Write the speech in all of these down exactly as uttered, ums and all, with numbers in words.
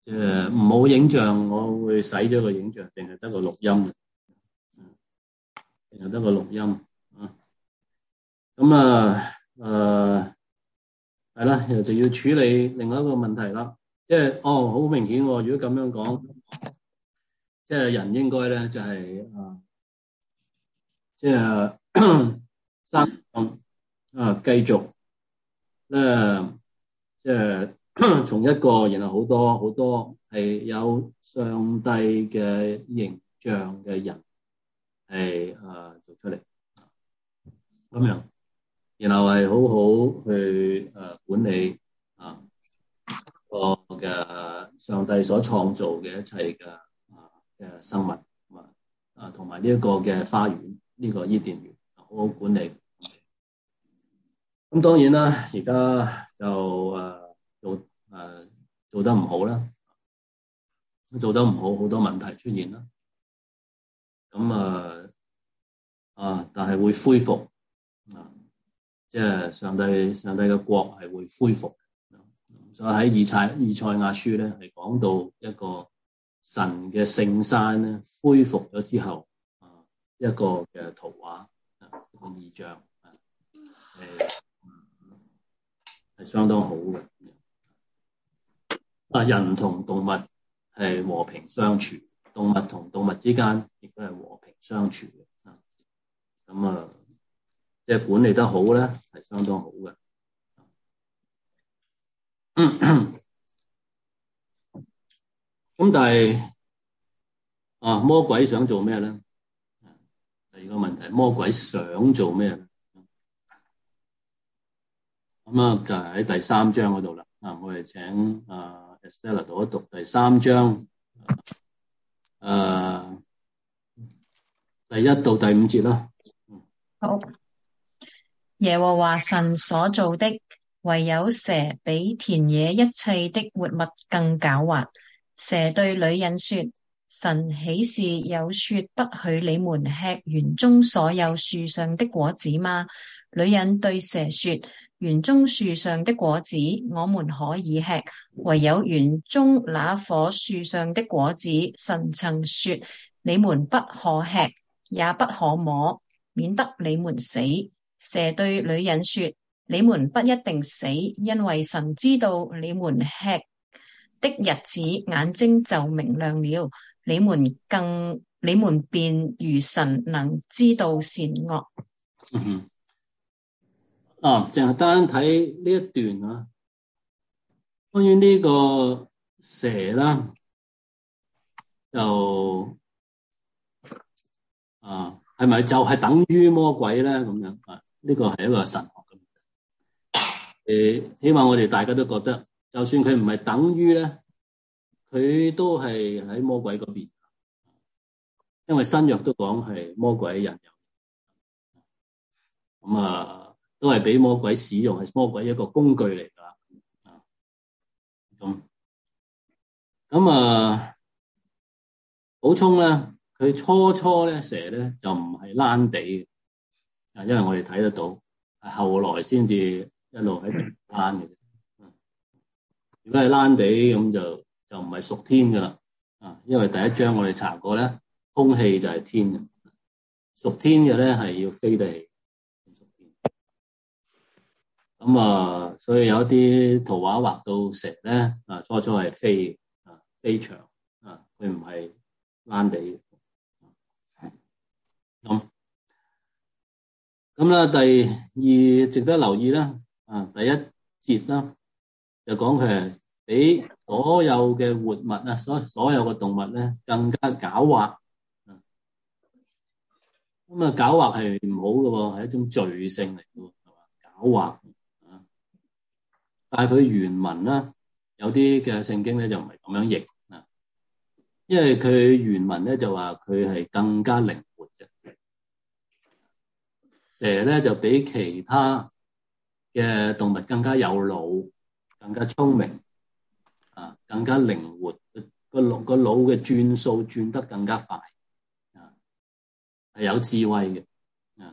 誒唔好影像，我會洗咗個影像，淨係得個錄音，淨係得個錄音啊。咁啊誒係啦，又就要處理另外一個問題啦。即係哦，好明顯喎。如果咁樣講，即係人應該咧就係啊，即係生啊繼續咧，即係從一個然後好多好多係有上帝嘅形象嘅人係啊做出嚟咁樣，然後係好好去誒管理啊個嘅上帝所創造嘅一切嘅啊嘅生物啊啊同埋呢一個嘅花園，呢個伊甸園好好管理。咁當然啦，而家就誒做誒做得唔好啦，做得唔好，好多問題出現啦。咁啊啊，但係會恢復啊，即係上帝上帝嘅國係會恢復。所以喺以賽以賽亞書咧，係講到一個神嘅聖山咧恢復咗之後啊，一個嘅圖畫啊，一個異象啊，係係相當好嘅。啊，人同動物係和平相處，動物同動物之間亦都係和平相處嘅。啊，咁啊，即係管理得好咧，係相當好嘅。咁但係啊，魔鬼想做咩咧？第二個問題，魔鬼想做咩咧？咁啊，就喺第三章嗰度啦。啊，我哋請啊 Estella 讀一讀第三章，誒、啊，第一到第五節啦。 好，耶和華神所造的，唯有蛇比田野一切的活物更狡猾。蛇對女人說：神豈是有說不許你們吃園中所有樹上的果子嗎？女人對蛇說：園中樹上的果子我們可以吃，唯有園中那棵樹上的果子，神曾說你們不可吃，也不可摸，免得你們死。蛇對女人說：你們不一定死，因為神知道你們吃的日子眼睛就明亮了，你們更你們便如神能知道善惡。 嗯啊，淨係單睇呢一段啊，關於呢個蛇啦，就啊係咪就係等於魔鬼咧？咁樣啊，呢個係一個神學嘅問題。誒，起碼我哋大家都覺得，就算佢唔係等於咧，佢都係喺魔鬼嗰邊，因為新約都講係魔鬼引誘，咁啊。都係俾魔鬼使用，係魔鬼一個工具嚟噶。啊，咁咁啊，補充咧，佢初初咧蛇咧就唔係躝地嘅，啊，因為我哋睇得到，係後來先至一路喺度躝嘅啫。如果係躝地咁就就唔係屬天噶啦，啊，因為第一章我哋查過咧，空氣就係天嘅，屬天嘅咧係要飛得起。咁啊，所以有一啲圖畫畫到蛇咧，啊，初初係飛啊，飛翔啊，佢唔係躝地。咁咁啦，第二值得留意啦，啊，第一節啦，就講佢係比所有嘅活物啊，所所有嘅動物咧更加狡猾。咁啊，狡猾係唔好嘅喎，係一種罪性嚟嘅喎，係嘛？狡猾。但係佢原文啦，有啲嘅聖經咧就唔係咁樣譯啊，因為佢原文咧就話佢係更加靈活嘅。蛇咧就比其他嘅動物更加有腦，更加聰明啊，更加靈活，個腦個腦嘅轉數轉得更加快啊，係有智慧嘅啊，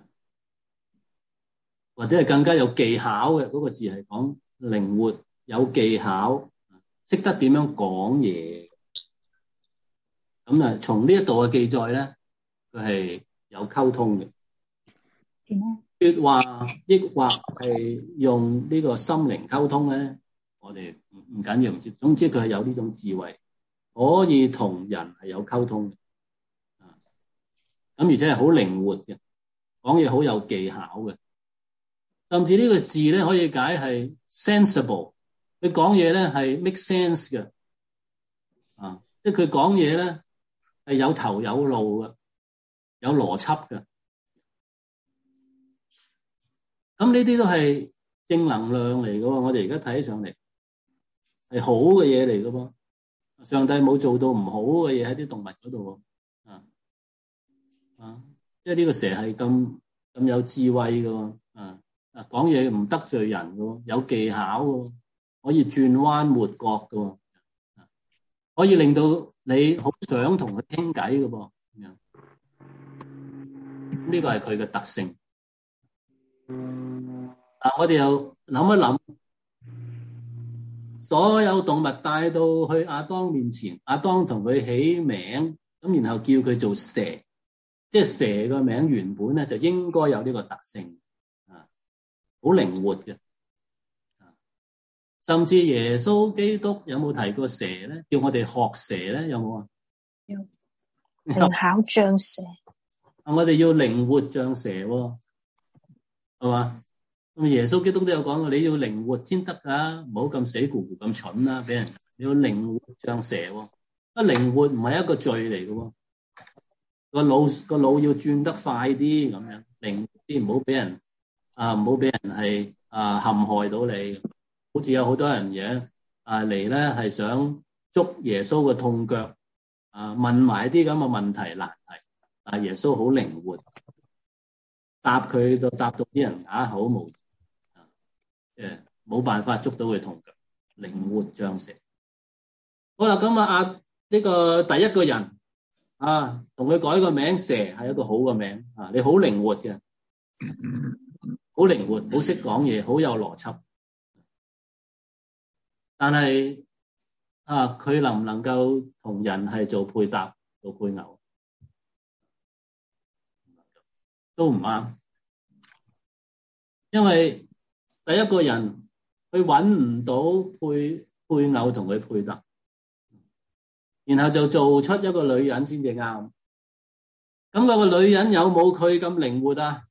或者係更加有技巧嘅。嗰個字係講靈活有技巧， 識得點樣講嘢。咁啊，從呢一度嘅記載咧，佢係有溝通嘅。說話抑或係用呢個心靈溝通咧，我哋唔唔緊要，唔知。總之佢係有呢種智慧，可以同人係有溝通嘅。咁而且係好靈活嘅，講嘢好有技巧嘅。甚至呢個字咧可以解係 sensible， 佢講嘢咧係 make sense 嘅。啊，即係佢講嘢咧係有頭有路嘅，有邏輯嘅。咁呢啲都係正能量嚟嘅喎，我哋而家睇上嚟係好嘅嘢嚟嘅噃。上帝冇做到唔好嘅嘢喺啲動物嗰度喎。啊啊，即係呢個蛇係咁咁有智慧嘅喎。啊啊，講嘢唔得罪人嘅喎，有技巧嘅喎，可以轉彎抹角嘅喎，可以令到你好想同佢傾偈嘅噃。呢個係佢嘅特性。嗱，我哋又諗一諗，所有動物帶到去亞當面前，亞當同佢起名，咁然後叫佢做蛇，即係蛇個名原本咧就應該有呢個特性，啊，好靈活嘅。甚至耶穌基督有冇提過蛇咧？叫我哋學蛇咧，有冇啊？ 有，靈巧像蛇。 我哋要靈活像蛇喎，係嘛？咁耶穌基督都有講過，你要靈活先得噶，唔好咁死咕咕咁蠢啦，俾人你要靈活像蛇喎。啊，靈活唔係一個罪嚟嘅喎，個腦個腦要轉得快啲咁樣，靈活啲，唔好俾人啊，唔好俾人係啊陷害到你。好似有好多人嘢啊嚟咧，係想捉耶穌嘅痛腳啊，問埋啲咁嘅問題難題，但耶穌好靈活，答佢就答到啲人啞口無言。誒，冇辦法捉到佢痛腳，靈活像蛇。好啦，咁啊，啊呢個第一個人啊，同佢改個名蛇係一個好嘅名啊，你好靈活嘅，好靈活，好識講嘢，好有邏輯。但係啊，佢能唔能夠同人係做配搭、做配偶，都唔啱，因為第一個人佢揾唔到配配偶同佢配搭，然後就做出一個女人先至啱。咁嗰個女人有冇佢咁靈活啊？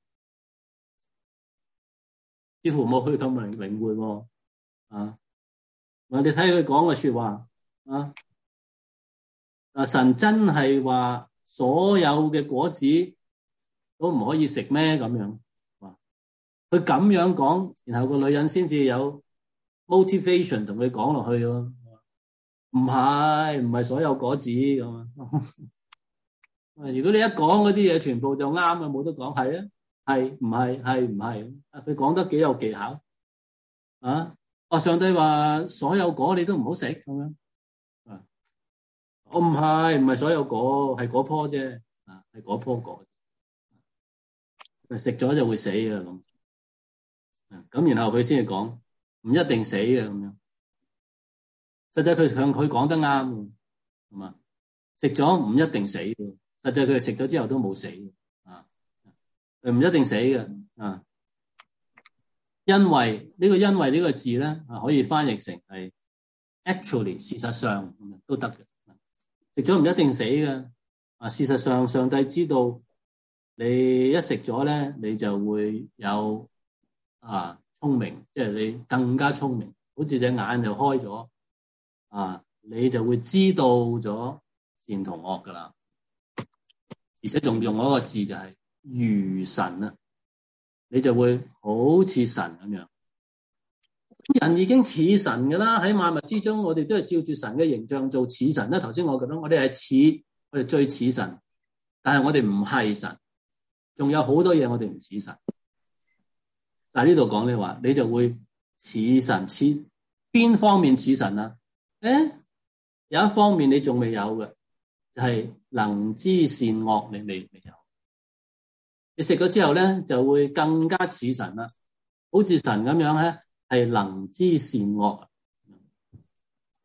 似乎冇佢咁靈靈活喎。啊，我哋睇佢講嘅說話啊，啊神真係話所有嘅果子都唔可以食咩咁樣？佢咁樣講，然後個女人先至有 motivation 同佢講落去咯。唔係，唔係所有果子咁啊。如果你一講嗰啲嘢，全部就啱啊，冇得講。係啊，係唔係？係唔係？佢講得幾有技巧啊！哦，上帝話所有果你都唔好食咁樣啊。我唔係，唔係所有果，係嗰棵啫啊，係嗰棵果，食咗就會死嘅咁。咁然後佢先至講唔一定死嘅咁樣，實際佢向佢講得啱嘅，係嘛？食咗唔一定死嘅，實際佢食咗之後都冇死嘅啊，唔一定死嘅啊，因為呢個因為呢個字咧啊，可以翻譯成係 actually 事實上都得嘅，食咗唔一定死嘅啊，事實上上帝知道你一食咗咧，你就會有。啊，聰明，即係你更加聰明，好似隻眼就開咗，啊，你就會知道咗善同惡噶啦，而且仲用嗰個字就係如神啊，你就會好似神咁樣。人已經似神噶啦，喺萬物之中，我哋都係照住神嘅形象做似神啦。頭先我覺得我哋係似，我哋最似神，但係我哋唔係神，仲有好多嘢我哋唔似神。但係呢度講你話，你就會似神，似邊方面似神啊？誒，有一方面你仲未有嘅，就係、是、能知善惡，你未未有。你食咗之後咧，就會更加似神啦，好似神咁樣咧，係能知善惡。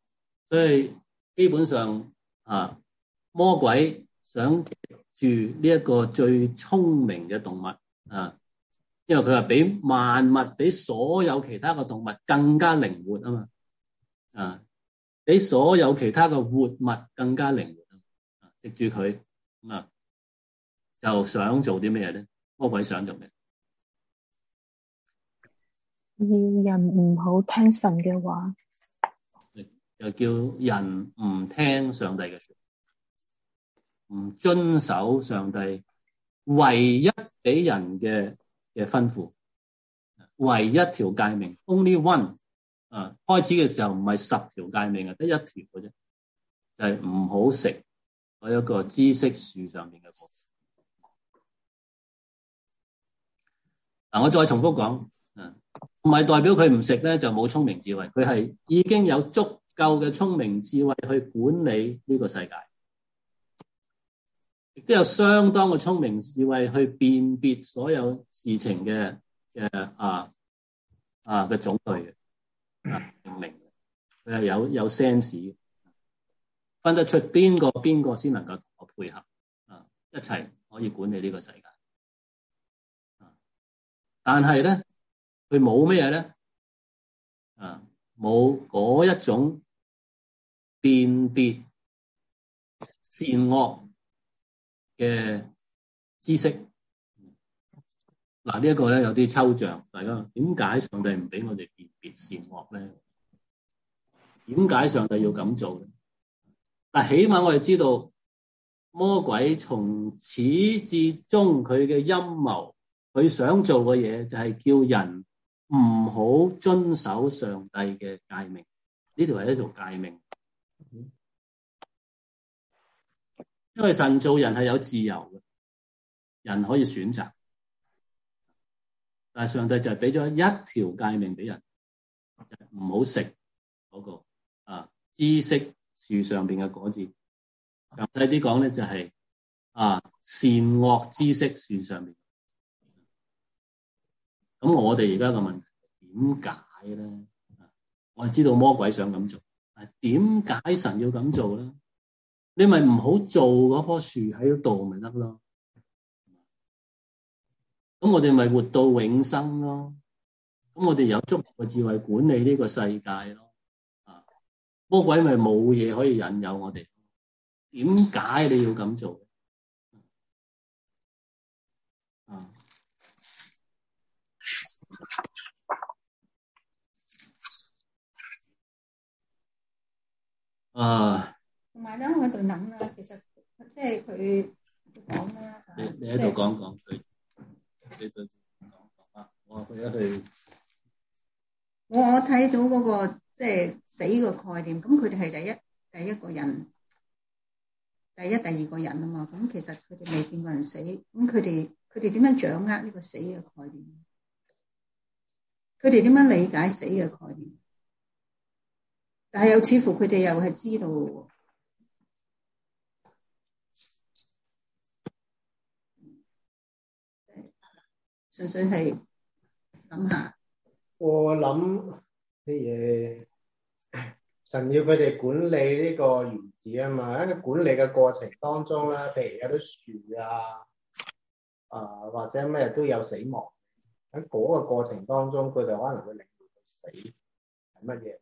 所以基本上啊，魔鬼想住呢一個最聰明嘅動物啊，因為佢話比萬物、比所有其他嘅動物更加靈活啊嘛，啊，比所有其他嘅活物更加靈活啊，藉住佢咁啊，就想做啲咩咧？魔鬼想做咩？ 要人唔好聽神嘅話， 就叫人唔聽上帝嘅說話，唔遵守上帝唯一俾人嘅嘅吩咐，唯一條誡命 ，only one 啊！開始嘅時候唔係十條誡命啊，得一條嘅啫，就係唔好食嗰一個知識樹上面嘅果。嗱，我再重複講，唔係代表佢唔食咧就冇聰明智慧，佢係已經有足夠嘅聰明智慧去管理呢個世界，亦都有相當嘅聰明智慧去辨別所有事情嘅嘅啊啊嘅種類嘅啊明明佢係有有 sense 分得出邊個邊個先能夠同我配合啊，一齊可以管理呢個世界。但係咧，佢冇咩嘢咧？啊，冇嗰一種辨別善惡嘅知識。嗱，呢一個咧有啲抽象，大家點解上帝唔俾我哋辨別善惡咧？點解上帝要咁做咧？但起碼我哋知道，魔鬼從始至終佢嘅陰謀。佢想做嘅嘢就係叫人唔好遵守上帝嘅誡命，呢條係一條誡命。因為神做人係有自由嘅，人可以選擇，但係上帝就係俾咗一條誡命俾人，唔好食嗰個啊知識樹上邊嘅果子。詳細啲講咧就係啊善惡知識樹上邊。咁我哋而家個問題點解咧？我係知道魔鬼想咁做，但點解神要咁做咧？你咪唔好做嗰棵樹喺度咪得咯？咁我哋咪活到永生咯？咁我哋有足夠嘅智慧管理呢個世界咯？啊，魔鬼咪冇嘢可以引誘我哋？點解你要咁做？啊？啊， 同埋咧，我喺度諗啦，其實即係佢講啦， 你你喺度講講佢，你對講講啊，我去一去。 我我睇到嗰個即係死個概念，咁佢哋係第一第一個人，第一第二個人啊嘛，咁其實佢哋未見過人死，咁佢哋佢哋點樣掌握呢個死嘅概念？佢哋點樣理解死嘅概念？但係又似乎佢哋又係知道喎，純粹係諗下。 我諗啲嘢，神要佢哋管理呢個園子啊嘛，喺個管理嘅過程當中咧，譬如有啲樹啊，啊或者咩都有死亡，喺嗰個過程當中，佢哋可能會令到佢死係乜嘢？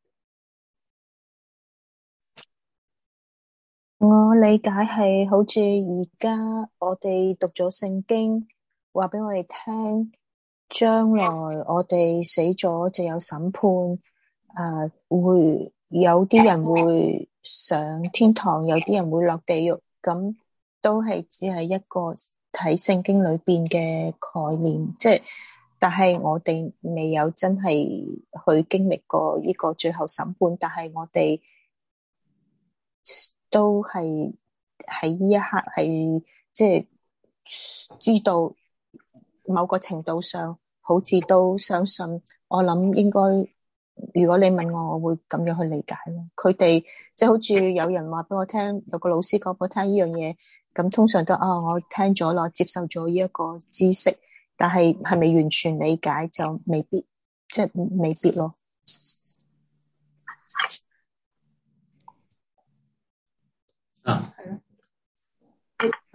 我理解係好似而家我哋讀咗聖經，話俾我哋聽，將來我哋死咗就有審判，誒、呃，會有啲人會上天堂，有啲人會落地獄，咁都係只係一個睇聖經裏邊嘅概念，即係，但係我哋未有真係去經歷過呢個最後審判，但係我哋都係喺呢一刻係即係知道某個程度上好似都相信，我諗應該如果你問我，我會咁樣去理解咯。佢哋即係好似有人話俾我聽，有個老師講俾我聽呢樣嘢，咁通常都啊、哦、我聽咗啦，接受咗呢一個知識，但係係咪完全理解就未必，即係未必咯。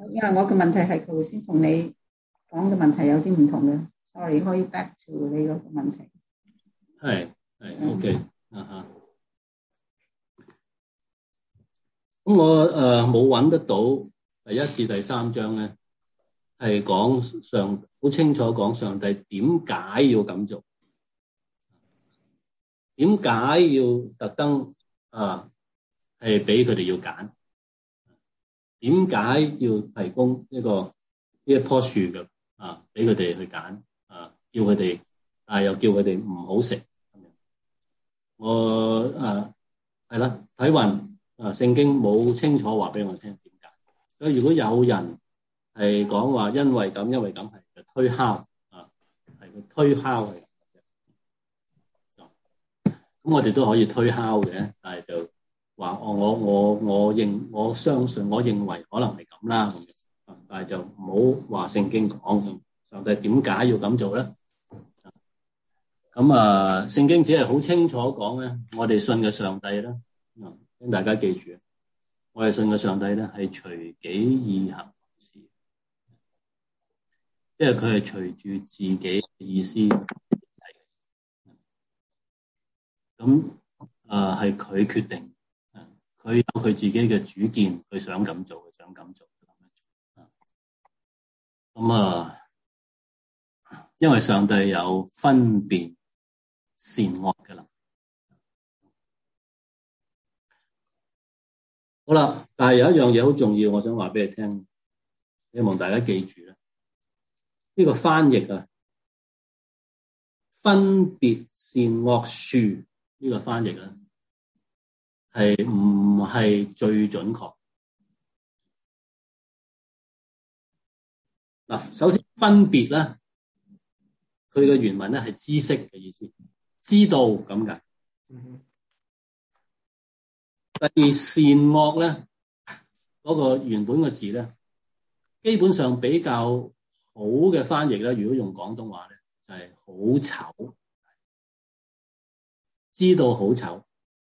因為我嘅問題係頭先同你講嘅問題有啲唔同嘅 ，sorry，可以 back to 你嗰個問題。 係係 OK 啊哈。咁我誒冇揾得到第一至第三章咧，係講上好清楚講上帝點解要咁做，點解要特登啊係俾佢哋要揀，點解要提供呢個呢一棵樹嘅啊俾佢哋去揀啊，叫佢哋，但係又叫佢哋唔好食。我誒係啦，睇運。啊！聖經冇清楚話俾我聽點解，所以如果有人係講話因為咁，因為咁係推敲啊，係佢推敲嘅。咁我哋都可以推敲嘅，但係就話我我我我認我相信，我認為可能係咁啦咁樣，但係就唔好話聖經講上帝點解要咁做咧。咁啊，聖經只係好清楚講咧，我哋信嘅上帝咧。請大家記住，我哋信嘅上帝咧係隨己意行事，即係佢係隨住自己嘅意思。咁啊係佢決定，佢有佢自己嘅主見，佢想咁做，佢想咁做。咁啊，因為上帝有分辨善惡嘅能力。好啦，但係有一樣嘢好重要，我想話俾你聽，希望大家記住咧。呢個翻譯啊，分別善惡樹呢個翻譯咧，係唔係最準確？嗱，首先分別咧，佢嘅原文咧係知識嘅意思，知道咁解。第二善惡咧，嗰個原本嘅字咧，基本上比較好嘅翻譯咧，如果用廣東話咧，就係好醜，知道好醜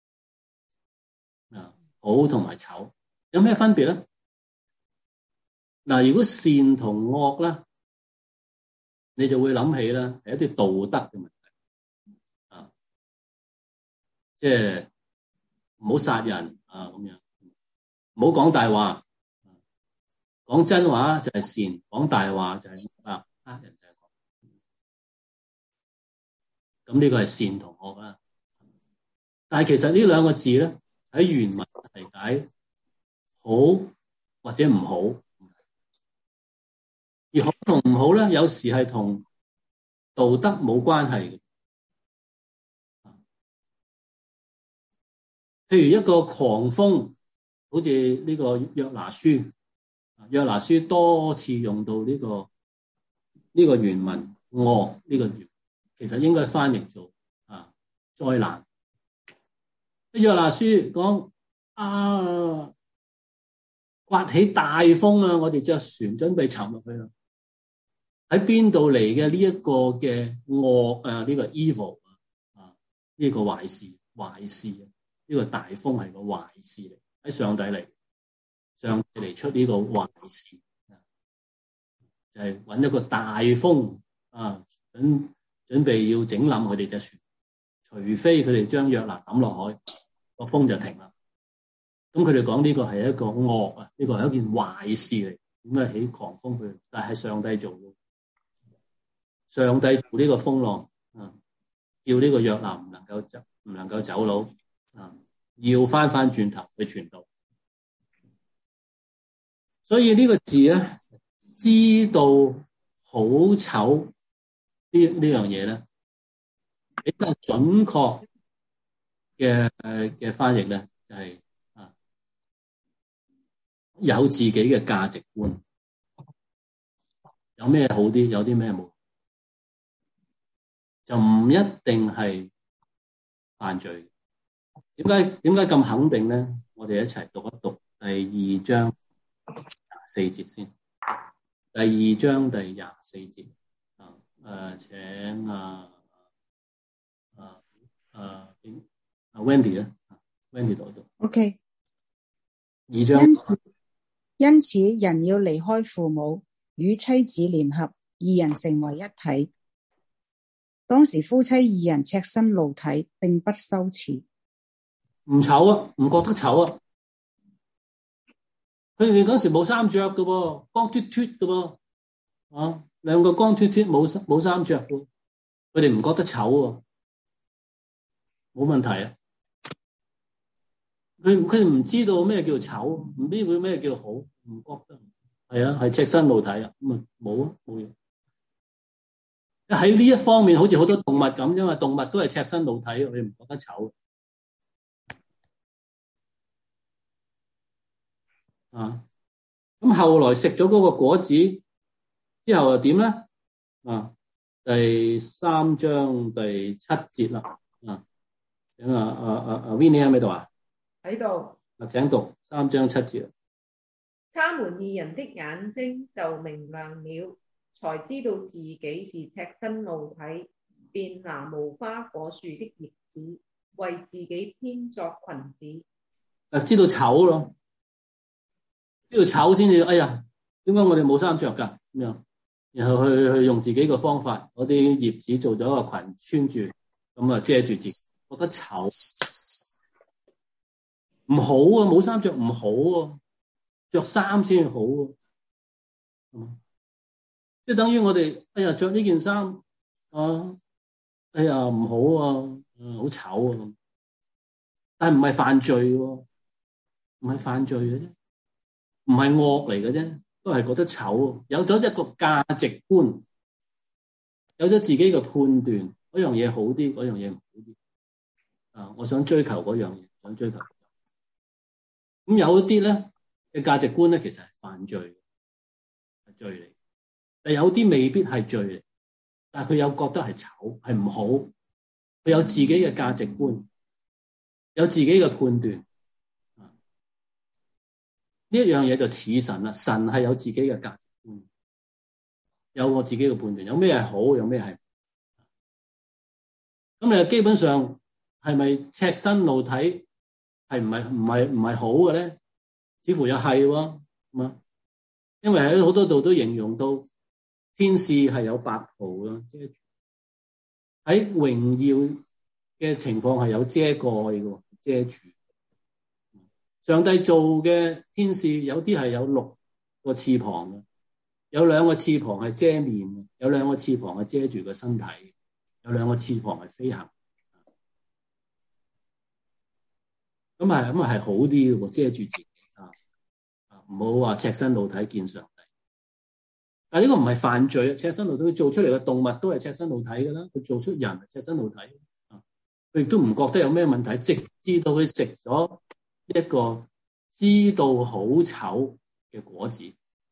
啊，好同埋醜有咩分別咧？嗱，如果善同惡咧，你就會諗起咧係一啲道德嘅問題啊，即係唔好殺人啊，咁樣，唔好講大話，講真話就係善，講大話就係惡啊，呃人就係惡。咁呢個係善同惡啦。但係其實呢兩個字咧喺原文嚟解好或者唔好，而好同唔好咧，有時係同道德冇關係嘅。譬如一個狂風，好似呢個約拿書，約拿書多次用到呢個呢個原文惡呢個原，其實應該翻譯做啊災難。約拿書講啊，颳起大風啊，我哋隻船準備沉落去啦。喺邊度嚟嘅呢一個嘅惡啊？呢個 evil 啊，呢個壞事壞事啊！呢個大風係個壞事嚟，喺上帝嚟，上帝嚟出呢個壞事，就係揾一個大風啊，準準備要整冧佢哋隻船，除非佢哋將約拿抌落海，個風就停啦。咁佢哋講呢個係一個惡啊，呢個係一件壞事嚟，點解起狂風佢？但係上帝做嘅，上帝做呢個風浪啊，叫呢個約拿唔能夠走，唔能夠走佬啊，要翻翻轉頭去傳道。所以呢個字咧，知道好醜呢呢樣嘢咧，比較準確嘅誒嘅翻譯咧，就係啊有自己嘅價值觀，有咩好啲，有啲咩冇，就唔一定係犯罪。點解點解咁肯定咧？我哋一齊讀一讀第二章廿四節先。第二章第廿四節啊，誒請啊啊啊啊 Wendy 咧 ，Wendy 讀一讀。 OK。 二章因此人要離開父母，與妻子聯合，二人成為一體。當時夫妻二人赤身露體，並不羞恥。 唔醜啊，唔覺得醜啊。佢哋嗰時冇衫着㗎噃，光脫脫㗎噃，啊，兩個光脫脫冇冇衫着喎，佢哋唔覺得醜喎，冇問題啊。佢佢哋唔知道咩叫醜，唔知佢咩叫好，唔覺得。係啊，係赤身露體啊，咁啊冇啊冇嘢。喺呢一方面，好似好多動物咁，因為動物都係赤身露體，佢哋唔覺得醜啊。咁後來食咗嗰個果子之後又點咧？啊，第三章第七節啦。啊，咁啊啊啊啊 Winnie 喺咪度啊？ 喺度。 啊，請讀三章七節。 他們二人的眼睛就明亮了，才知道自己是赤身露體，便拿無花果樹的葉子為自己編作裙子。 啊，知道醜咯，知道醜先至，哎呀，點解我哋冇衫着㗎？咁樣，然後去去用自己嘅方法，嗰啲葉子做咗一個裙穿住，咁啊遮住自己，覺得醜，唔好啊，冇衫着唔好啊。着衫先好，嗯，即係等於我哋，哎呀，着呢件衫，啊，哎呀，唔好啊，嗯，好醜啊，但係唔係犯罪喎，唔係犯罪嘅啫，唔係惡嚟嘅啫，都係覺得醜，有咗一個價值觀，有咗自己嘅判斷，嗰樣嘢好啲，嗰樣嘢唔好啲，啊，我想追求嗰樣嘢，想追求，咁有一啲咧。嘅價值觀咧，其實係犯罪，係罪嚟。但有啲未必係罪嚟，但係佢有覺得係醜，係唔好。佢有自己嘅價值觀，有自己嘅判斷。呢一樣嘢就似神啦，神係有自己嘅價值觀，有我自己嘅判斷，有咩係好，有咩係。咁你基本上係咪赤身露體係唔係唔係唔係好嘅咧？似乎又係喎，因為喺好多度都形容到天使係有白袍嘅遮住，喺榮耀嘅情況係有遮蓋嘅，遮住。上帝做嘅天使有啲係有六個翅膀嘅，有兩個翅膀係遮面嘅，有兩個翅膀係遮住個身體，有兩個翅膀係飛行。咁係咁係好啲嘅，遮住自己。唔好話赤身露體見上帝，但係呢個唔係犯罪，赤身露體佢做出嚟嘅動物都係赤身露體㗎啦，佢做出人係赤身露體，佢亦都唔覺得有咩問題，直至到佢食咗一個知道好醜嘅果子，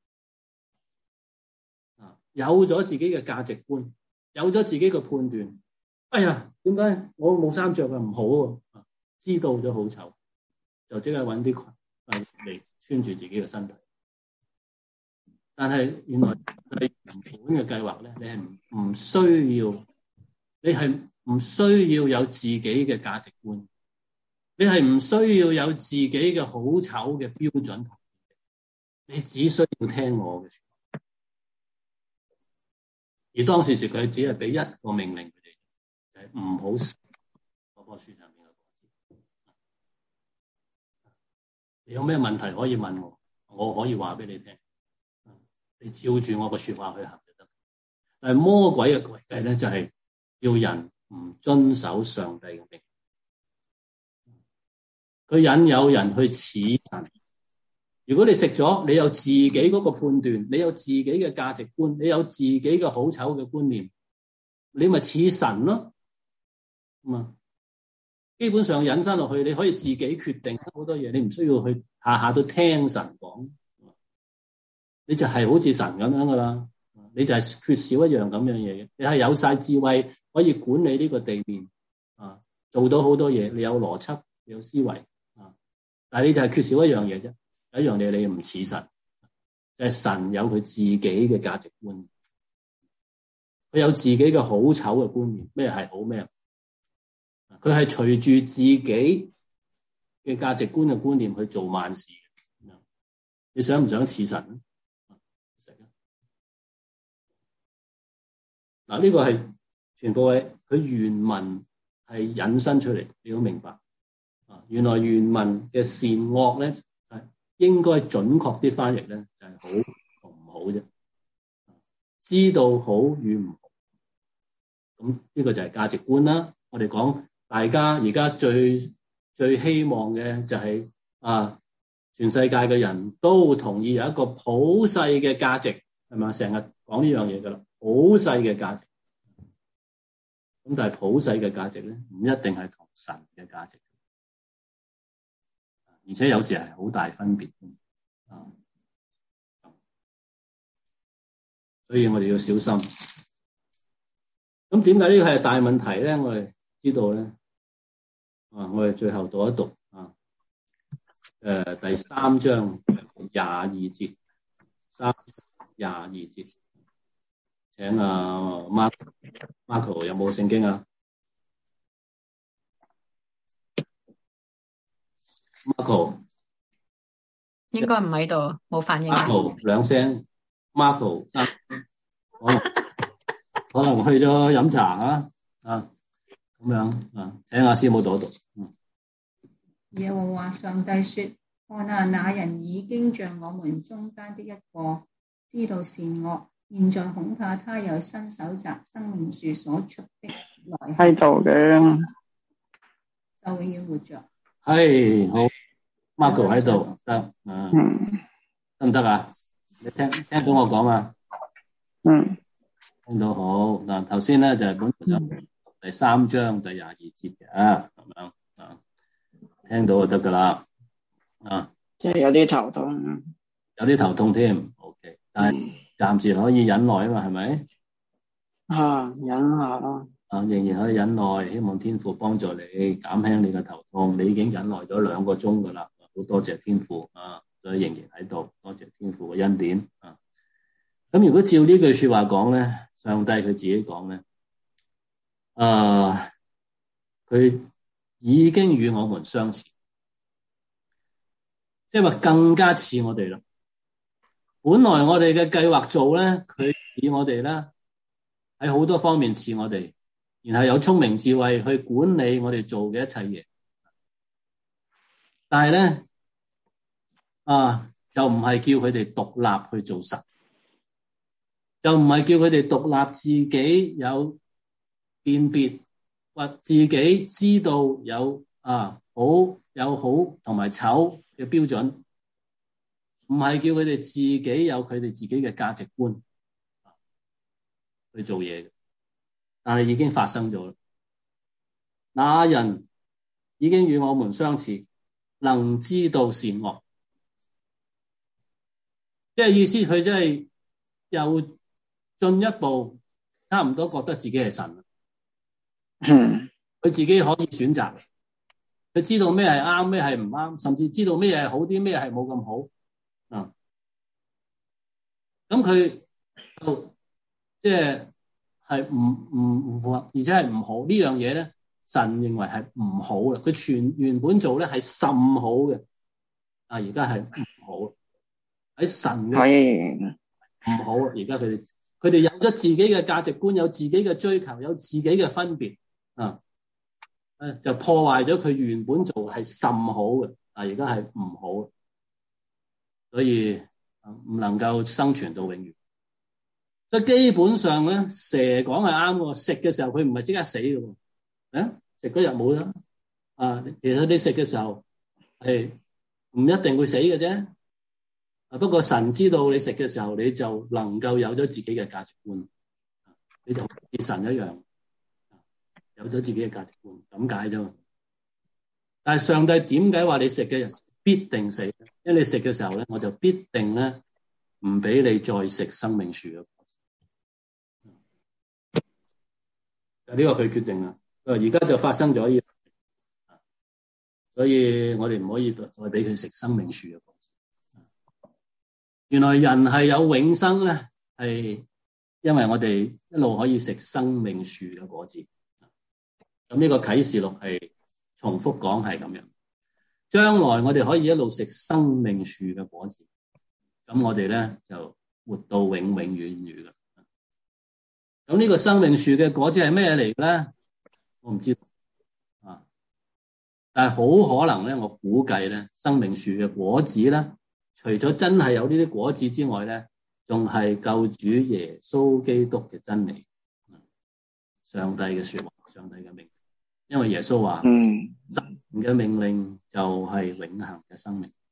啊，有咗自己嘅價值觀，有咗自己嘅判斷，哎呀，點解我冇衫着啊？唔好啊，知道咗好醜，就即刻揾啲裙嚟穿住自己嘅身體，但係原來你原本嘅計劃咧，你係唔唔需要，你係唔需要有自己嘅價值觀，你係唔需要有自己嘅好醜嘅標準，你只需要聽我嘅說話。而當時時佢只係俾一個命令佢哋，就係唔好食嗰棵樹上面嘅果子。你有咩問題可以問我，我可以話俾你聽。你照住我個說話去行就得。但係魔鬼嘅詭計咧，就係要人唔遵守上帝嘅命令。佢引誘人去似神。如果你食咗，你有自己嗰個判斷，你有自己嘅價值觀，你有自己嘅好醜嘅觀念，你咪似神咯。咁啊，基本上引申落去，你可以自己決定好多嘢，你唔需要去下下都聽神講，你就係好似神咁樣噶啦，你就係缺少一樣咁樣嘢嘅，你係有晒智慧可以管理呢個地面啊，做到好多嘢，你有邏輯，你有思維啊，但係你就係缺少一樣嘢啫，有一樣嘢你唔似神，就係神有佢自己嘅價值觀，佢有自己嘅好醜嘅觀念，咩係好咩？佢係隨住自己嘅價值觀嘅觀念去做萬事。 你想唔想似神咧？食啊！嗱，呢個係全部係佢原文係引申出嚟，你要明白啊！原來原文嘅善惡咧，係應該準確啲翻譯咧，就係好同唔好啫。知道好與唔好，咁呢個就係價值觀啦。我哋講大家而家最最希望嘅就係、是、啊，全世界嘅人都同意有一個普世嘅價值，係咪？成日講呢樣嘢噶啦，普世嘅價值。咁但係普世嘅價值咧，唔一定係同神嘅價值，而且有時係好大分別啊。所以我哋要小心。咁點解呢個係大問題咧？我哋知道咧，啊，我哋最後讀一讀啊，誒，第三章廿二節，三廿二節，請啊 Mark Marco 有冇聖經啊 ？Marco 應該唔喺度，冇反應。 Marco 兩聲 ，Marco 三。可能可能去咗飲茶啊啊咁樣啊，請阿師母讀一讀。嗯， 耶和華上帝說：看啊，那人已經像我們中間的一個，知道善惡。現在恐怕他有伸手摘生命樹所出的來喺度嘅， 就永遠活着。 係好 ，Marco 喺度得啊，得唔得啊？你聽聽到我講啊？ 嗯， 聽到好嗱，頭先咧就係本咗第三章第廿二節嘅啊，咁樣啊，聽到就得噶啦啊， 即係有啲頭痛， 有啲頭痛添 ，OK， 但係暫時可以忍耐啊嘛，係咪？ 啊，忍下咯， 啊，仍然可以忍耐，希望天父幫助你減輕你嘅頭痛。你已經忍耐咗兩個鐘噶啦，好多謝天父啊，所以仍然喺度，多謝天父嘅恩典啊。咁如果照呢句說話講咧，上帝佢自己講咧，啊，佢已經與我們相似，即係話更加似我哋啦。本來我哋嘅計劃做咧，佢似我哋啦，喺好多方面似我哋，然後有聰明智慧去管理我哋做嘅一切嘢。但係咧，啊，就唔係叫佢哋獨立去做神。就唔係叫佢哋獨立自己有辨別，或自己知道有啊好有好同埋醜嘅標準，唔係叫佢哋自己有佢哋自己嘅價值觀去做嘢嘅，但係已經發生咗啦。那人已經與我們相似，能知道善惡，即係意思佢真係又進一步，差唔多覺得自己係神。 嗯， 佢自己可以選擇，佢知道咩係啱，咩係唔啱，甚至知道咩係好啲，咩係冇咁好啊。咁佢就即係係唔唔唔符合，而且係唔好呢樣嘢咧。神認為係唔好嘅，佢全原本做咧係甚好嘅，啊而家係唔好喺神嘅唔好。而家佢哋。佢哋有咗自己嘅價值觀，有自己嘅追求，有自己嘅分別啊，誒就破壞咗佢原本做係甚好嘅，啊而家係唔好，所以唔能夠生存到永遠。所以基本上咧，蛇講係啱嘅，食嘅時候佢唔係即刻死嘅喎，啊食嗰日冇啦，啊其實你食嘅時候係唔一定會死嘅啫。不過神知道你食嘅時候，你就能夠有咗自己嘅價值觀，你就好似神一樣，有咗自己嘅價值觀，咁解啫嘛。但係上帝點解話你食嘅人必定死？因為你食嘅時候咧，我就必定咧唔俾你再食生命樹嘅果子。呢個佢決定啦。而家就發生咗呢，所以我哋唔可以再俾佢食生命樹嘅果子。原來人係有永生咧，係因為我哋一路可以食生命樹嘅果子。咁呢個啟示錄係重複講係咁樣，將來我哋可以一路食生命樹嘅果子。 咁我哋咧就活到永永遠遠嘅。咁呢個生命樹嘅果子係咩嚟嘅咧？我唔知道啊，但係好可能咧，我估計咧，生命樹嘅果子咧，除咗真係有呢啲果子之外咧，仲係救主耶穌基督嘅真理，上帝嘅說話，上帝嘅命令。因為耶穌話， 嗯， 神嘅命令就係永恆嘅生命，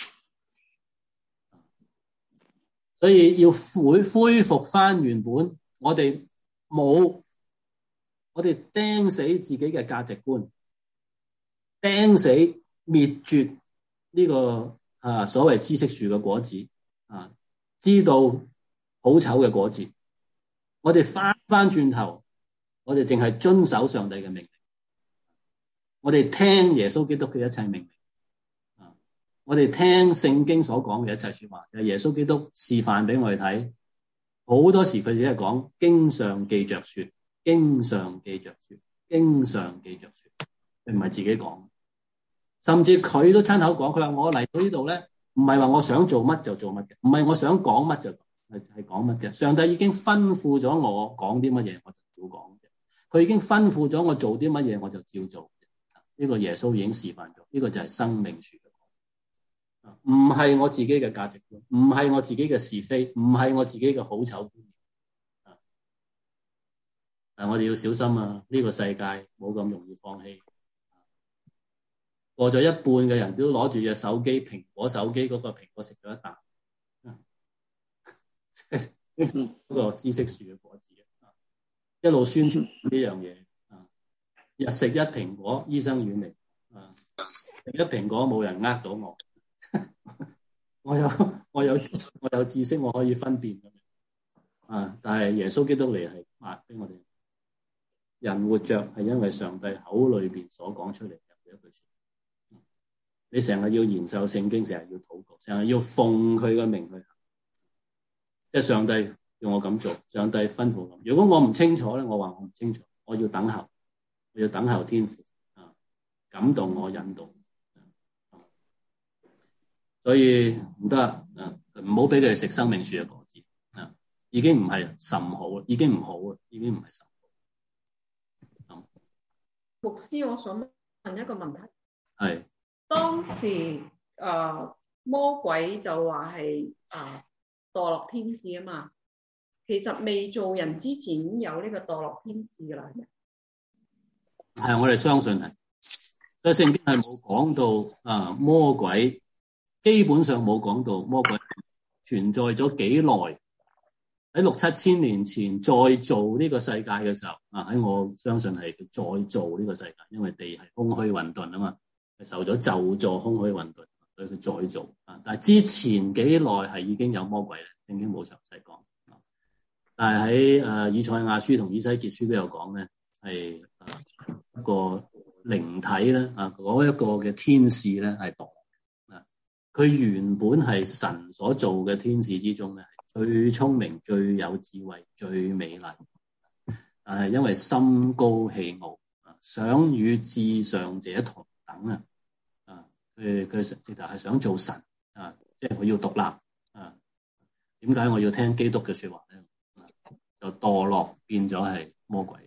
所以要恢恢復翻原本我哋冇，我哋釘死自己嘅價值觀，釘死滅絕呢個啊所謂知識樹嘅果子啊，知道好醜嘅果子，我哋翻翻轉頭，我哋淨係遵守上帝嘅命令。我哋聽耶穌基督嘅一切命令，啊！我哋聽聖經所講嘅一切說話，就係耶穌基督示範俾我哋睇。好多時佢只係講經上記着說，經上記着說，經上記着說，佢唔係自己講。甚至佢都親口講，佢話我嚟到呢度咧，唔係話我想做乜就做乜嘅，唔係我想講乜就係係講乜嘅。上帝已經吩咐咗我講啲乜嘢，我就照講嘅。佢已經吩咐咗我做啲乜嘢，我就照做。呢個耶穌已經示範咗，呢個就係生命樹嘅果子，唔係我自己嘅價值觀，唔係我自己嘅是非，唔係我自己嘅好醜觀念。但我哋要小心啊！呢個世界冇咁容易放棄。過咗一半嘅人都攞住隻手機，蘋果手機嗰個蘋果食咗一啖，嗰個知識樹嘅果子，一路宣傳呢樣嘢。日食一蘋果，醫生遠離。啊，食一蘋果冇人呃到我。我有我有我有知識，我可以分辨。啊，但係耶穌基督嚟係話俾我哋，人活着係因為上帝口裏邊所講出嚟嘅一句說話。你成日要研究聖經，成日要禱告，成日要奉佢嘅名去行。即係上帝要我咁做，上帝吩咐我。如果我唔清楚咧，我話我唔清楚，我要等候。要等候天父啊，感動我引導，所以唔得啊！唔好俾佢哋食生命樹嘅果子啊，已經唔係甚好啦，已經唔好啦，已經唔係甚好。 牧師，我想問一個問題， 係當時誒、呃、魔鬼就話係誒墮落天使啊嘛，其實未做人之前已經有呢個墮落天使噶啦。 係，我哋相信係，所以聖經係冇講到啊魔鬼，基本上冇講到魔鬼存在咗幾耐。喺六七千年前再做呢個世界嘅時候，啊喺我相信係再做呢個世界，因為地係空虛混沌啊嘛，係受咗咒詛空虛混沌，所以佢再做啊。但係之前幾耐係已經有魔鬼咧，聖經冇詳細講。但係喺誒以賽亞書同以西結書都有講咧，係誒一個靈體咧啊，嗰一個嘅天使咧係墮啊，佢原本係神所做嘅天使之中咧，係最聰明、最有智慧、最美麗，但係因為心高氣傲啊，想與至上者同等啊啊，佢佢直頭係想做神啊，即係佢要獨立啊。點解我要聽基督嘅說話咧？就墮落變咗係魔鬼。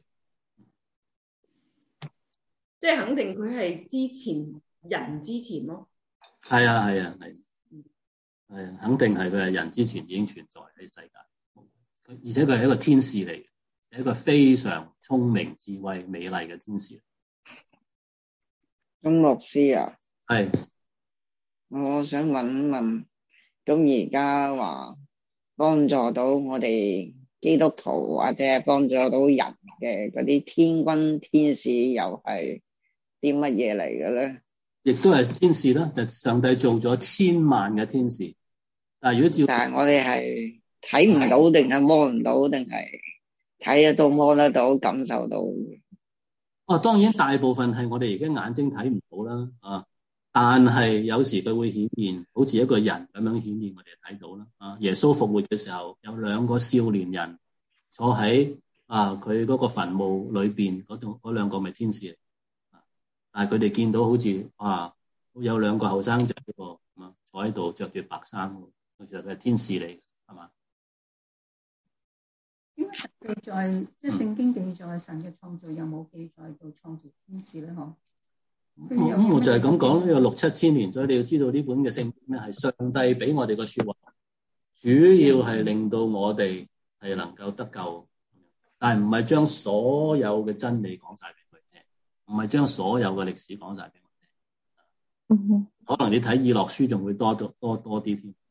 即係肯定佢係之前人之前咯。 係啊係啊係，係啊，肯定係佢係人之前已經存在喺世界，而且佢係一個天使嚟嘅，係一個非常聰明、智慧、美麗嘅天使。 咁牧師啊， 係， 我想問問，咁而家話幫助到我哋基督徒或者係幫助到人嘅嗰啲天軍天使，又係啲乜嘢嚟嘅咧？ 亦都係天使啦，就上帝做咗千萬嘅天使。但係如果照， 但係我哋係睇唔到定係摸唔到，定係睇得到摸得到感受到？ 哦，當然大部分係我哋而家眼睛睇唔到啦，啊！但係有時佢會顯現，好似一個人咁樣顯現，我哋睇到啦。啊，耶穌復活嘅時候，有兩個少年人坐喺啊佢嗰個墳墓裏邊嗰度，嗰兩個咪天使嚟。但係佢哋見到好似啊有兩個後生仔喎，坐喺度着住白衫， 其實佢係天使嚟嘅，係嘛？ 點解記載即係聖經記載神嘅創造有冇記載到創造天使咧？嗬？ 咁、嗯、我就係咁講，呢個六七千年，所以你要知道呢本嘅聖經咧係上帝俾我哋個說話，主要係令到我哋係能夠得救，但係唔係將所有嘅真理講晒俾佢聽，唔係將所有嘅歷史講晒俾我聽。 嗯哼， 可能你睇以諾書仲會多多多多啲添。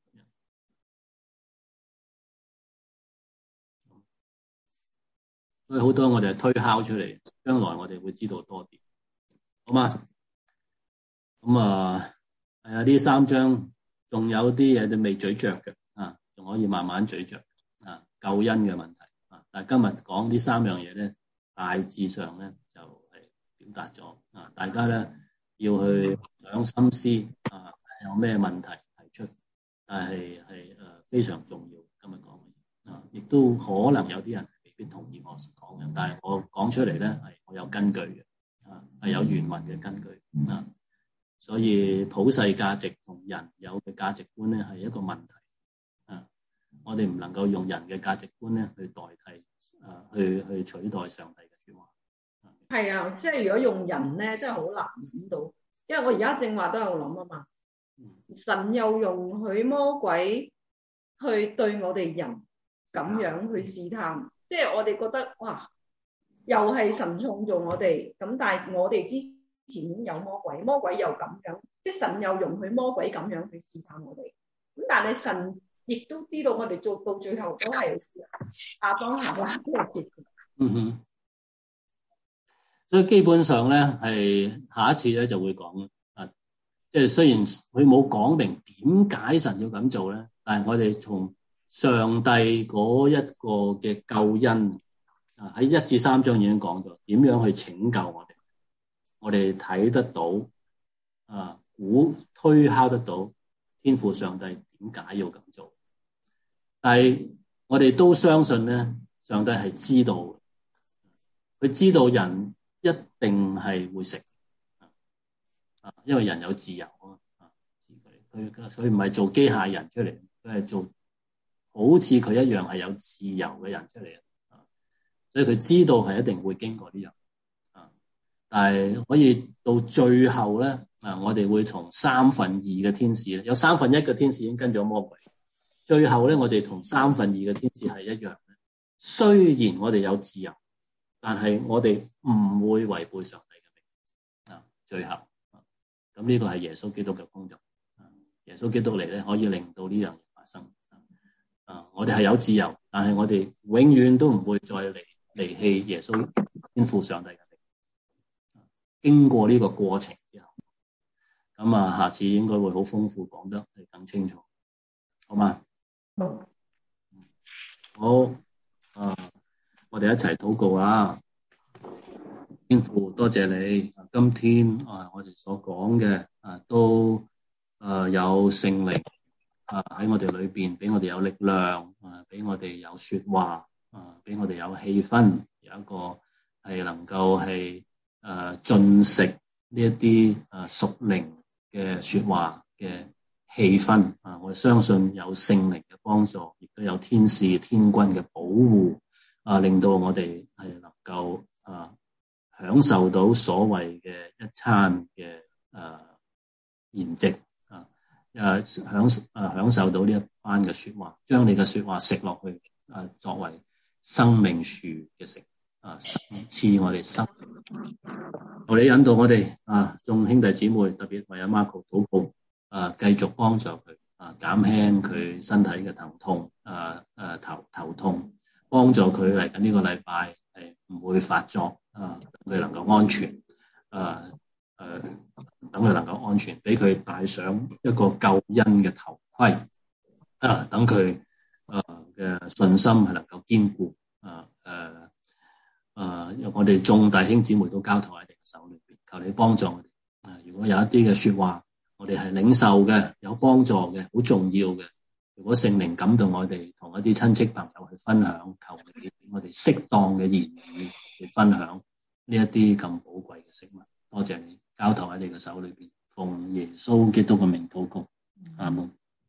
所以好多我哋係推敲出嚟，將來我哋會知道多啲，好嘛？咁啊，係啊，呢三章仲有啲嘢你未咀嚼嘅啊，仲可以慢慢咀嚼啊，救恩嘅問題啊。但係今日講呢三樣嘢咧，大致上咧就係表達咗啊，大家咧要去想心思啊，有咩問題提出，但係係誒非常重要。今日講嘅啊，亦都可能有啲人未必同意我講嘅，但係我講出嚟咧係我有根據嘅啊，係有原文嘅根據啊。所以普世價值同人有嘅價值觀咧係一個問題啊！我哋唔能夠用人嘅價值觀咧去代替啊，去去取代上帝嘅說話。 係啊，即係如果用人咧，真係好難諗到，因為我而家正話都有諗啊嘛。神又容許魔鬼去對我哋人咁樣去試探，即係我哋覺得哇，又係神創造我哋，咁但係我哋之前面有魔鬼，魔鬼又咁樣，即係神又容許魔鬼咁樣去試探我哋。咁但係神亦都知道我哋做到最後都係亞當夏娃嘅結局。 嗯哼，所以基本上咧係下一次咧就會講啊，即係雖然佢冇講明點解神要咁做咧，但係我哋從上帝嗰一個嘅救恩啊，喺一至三章已經講咗點樣去拯救我哋。我哋睇得到啊，估推敲得到天父上帝點解要咁做，但係我哋都相信咧，上帝係知道嘅，佢知道人一定係會食啊，因為人有自由啊，佢所以唔係做機械人出嚟，佢係做好似佢一樣係有自由嘅人出嚟啊，所以佢知道係一定會經過啲人。但係可以到最後咧，啊，我哋會從三分二嘅天使咧，有三分一嘅天使已經跟咗魔鬼，最後咧我哋同三分二嘅天使係一樣。雖然我哋有自由，但係我哋唔會違背上帝嘅命啊。最後，咁呢個係耶穌基督嘅工作。耶穌基督嚟咧，可以令到呢樣嘢發生。啊，我哋係有自由，但係我哋永遠都唔會再離離棄耶穌天父上帝嘅。經過呢個過程之後，咁啊，下次應該會好豐富，講得係更清楚，好嘛？ 好， 好，啊，我哋一齊禱告啊！天父，多謝你，今天啊，我哋所講嘅啊，都啊有聖靈啊喺我哋裏邊，俾我哋有力量啊，俾我哋有說話啊，俾我哋有氣氛，有一個係能夠係。誒，進食呢一啲誒屬靈嘅說話嘅氣氛啊，我相信有聖靈嘅幫助，亦都有天使天軍嘅保護啊，令到我哋係能夠啊享受到所謂嘅一餐嘅誒筵席啊，誒享誒享受到呢一番嘅說話，將你嘅說話食落去啊，作為生命樹嘅食。啊！賜我哋生命，求你引導我哋啊，眾兄弟姊妹，特別為阿 Marco 禱告啊，繼續幫助佢啊，減輕佢身體嘅疼痛啊，誒、啊、頭頭痛，幫助佢嚟緊呢個禮拜係唔會發作啊，等佢能夠安全啊誒，等佢能夠安全，俾佢戴上一個救恩嘅頭盔啊，等佢誒嘅信心係能夠堅固啊誒。啊啊！我哋眾弟兄姊妹都交託喺你嘅手裏邊，求你幫助我哋。啊，如果有一啲嘅說話，我哋係領受嘅，有幫助嘅，好重要嘅。如果聖靈感動我哋，同一啲親戚朋友去分享，求你俾我哋適當嘅言語去分享呢一啲咁寶貴嘅食物。多謝你，交託喺你嘅手裏邊，奉耶穌基督嘅名禱告，阿門。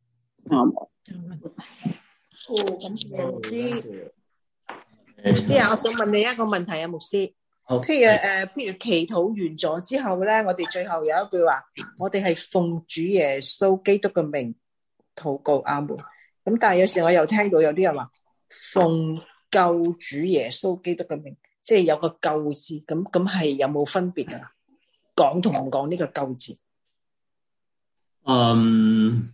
啱。 哦，咁嘅牧師，牧師啊，我想問你一個問題啊，牧師。譬如誒、呃，譬如祈禱完咗之後咧，我哋最後有一句話，我哋係奉主耶穌基督嘅名禱告，阿門。咁但係有時我又聽到有啲人話奉救主耶穌基督嘅名，即係有個救字，咁咁係有冇分別噶？講同唔講呢個救字？ 嗯，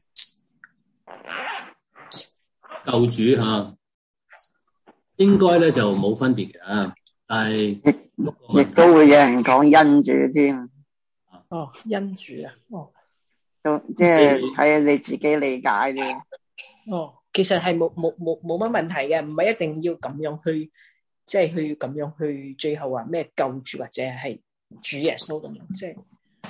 救主吓，應該咧就冇分別嘅，但係亦都會有人講恩主添。 哦，恩主啊，哦， 都即係睇下你自己理解啫。 哦，其實係冇冇冇冇乜問題嘅，唔係一定要咁樣去，即係去咁樣去最後話咩救主或者係主耶穌咁樣，即係。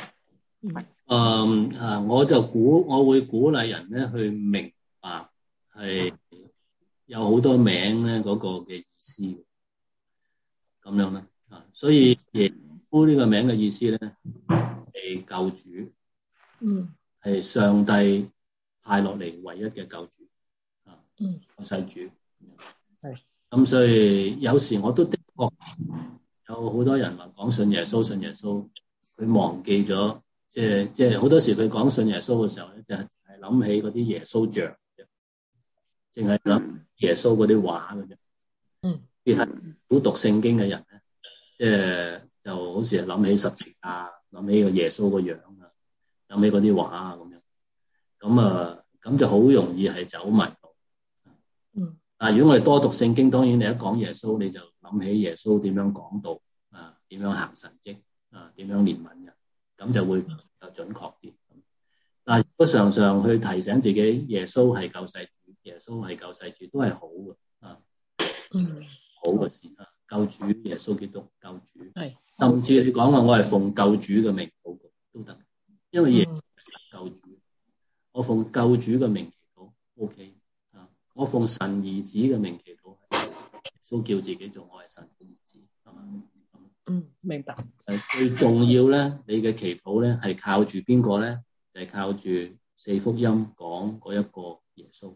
嗯啊，我就鼓我會鼓勵人咧去明白係有好多名咧嗰個嘅意思咁樣啦啊，所以耶穌呢個名嘅意思咧係救主，嗯，係上帝派落嚟唯一嘅救主啊，嗯，救世主係咁，所以有時我都的確有好多人話講信耶穌信耶穌，佢忘記咗。即係即係好多時佢講信耶穌嘅時候咧，就係諗起嗰啲耶穌像嘅，淨係諗耶穌嗰啲畫嘅啫。嗯，別係好讀聖經嘅人咧，即係就好似係諗起十字架，諗起個耶穌個樣啊，諗起嗰啲畫啊咁樣。咁啊，咁就好容易係走迷路。嗯，但係如果我哋多讀聖經，當然你一講耶穌，你就諗起耶穌點樣講道啊，點樣行神蹟啊，點樣憐憫人。咁就會比較準確啲。但係如果常常去提醒自己，耶穌係救世主，耶穌係救世主，都係好嘅啊。嗯，好嘅事啊，救主耶穌基督救主，係甚至你講話我係奉救主嘅名禱告都得，因為耶穌係救主，我奉救主嘅名祈禱 ，OK 啊。我奉神兒子嘅名祈禱，耶穌叫自己做我係神嘅兒子，係嘛？ 嗯，明白。 誒，最重要咧，你嘅祈禱咧係靠住邊個咧？就係、是、靠住四福音講嗰一個耶穌。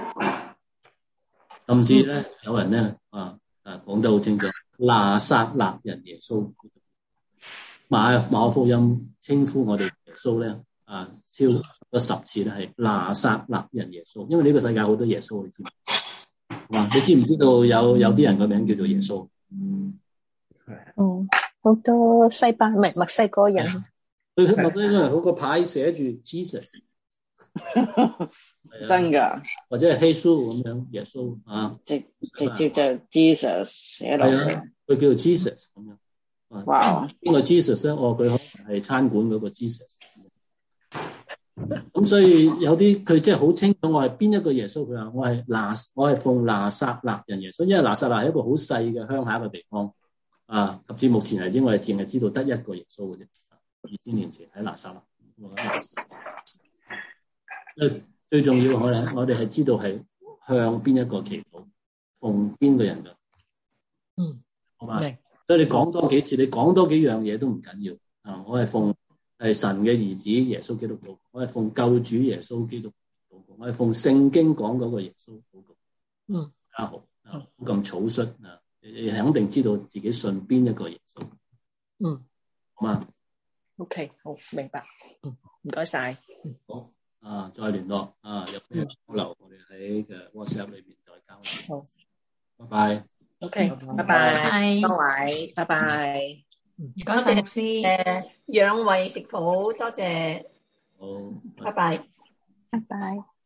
甚至咧，有人咧啊啊講得好清楚，拿撒勒人耶穌。馬馬可福音稱呼我哋耶穌咧啊，超過十次咧係拿撒勒人耶穌。因為呢個世界好多耶穌，你知唔知？哇！你知唔知道有有啲人個名叫做耶穌？嗯。 哦，好多西班牙、墨西哥人， 對墨西哥人嗰個牌寫住 Jesus， 真噶， 或者係希穌咁樣，耶穌啊，直直接就 Jesus 寫落去， 佢叫做 Jesus 咁樣。 哇！ 邊個 Jesus 咧？哦，佢可能係餐館嗰個 Jesus。咁所以有啲佢即係好清楚我係邊一個耶穌，佢話我係拿我係奉拿撒勒人耶穌，因為拿撒勒係一個好細嘅鄉下嘅地方。啊！及至目前為止，我哋淨係知道得一個耶穌嘅啫。二千年前喺拿撒勒。最最重要，我哋我哋係知道係向邊一個祈禱，奉邊個人嘅。嗯，好嘛。所以你講多幾次，你講多幾樣嘢都唔緊要。啊，我係奉係神嘅兒子耶穌基督禱告，我係奉救主耶穌基督禱告，我係奉聖經講嗰個耶穌禱告。嗯，家好啊，咁草率啊。你肯定知道自己信邊一個耶穌，嗯，好嘛 ？OK， 好，明白，嗯，唔該晒， 好啊，再聯絡啊，有咩交流，我哋喺嘅 WhatsApp 裏邊再交流。好，拜拜。 OK，拜拜，多位，拜拜， 唔該晒律師， 誒，養胃食譜，多謝， 好， 拜拜， 拜拜。